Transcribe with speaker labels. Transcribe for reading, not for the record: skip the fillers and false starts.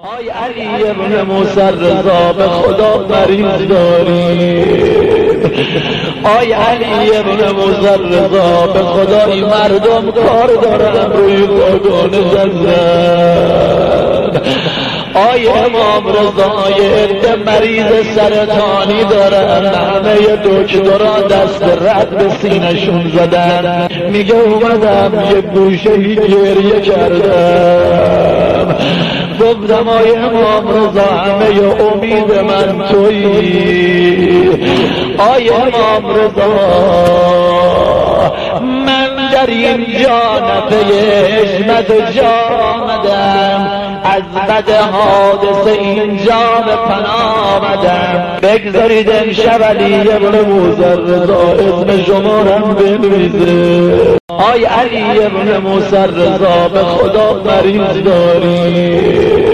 Speaker 1: آی علی ابن موسی رضا به خدا مریض داری. آی علی ابن موسی رضا به خدا این مردم کار دارن روی خودون زندن. آی امام رضا یه عده مریض سرطانی دارن، همه دکترا دست رد به سینشون زدن. میگه اومدم یه گوشه‌ای گریه کردم، گفتم آی امام رضا همه امید من تویی. آی امام رضا من در این جانته عصمت جا آمدم، از بد حادثه اینجا به پناه آمدم. بگذارید امشب علی ابن موسی رضا اسم شما هم بنویسه. آی علی ابن موسی رضا به خدا مریض داری.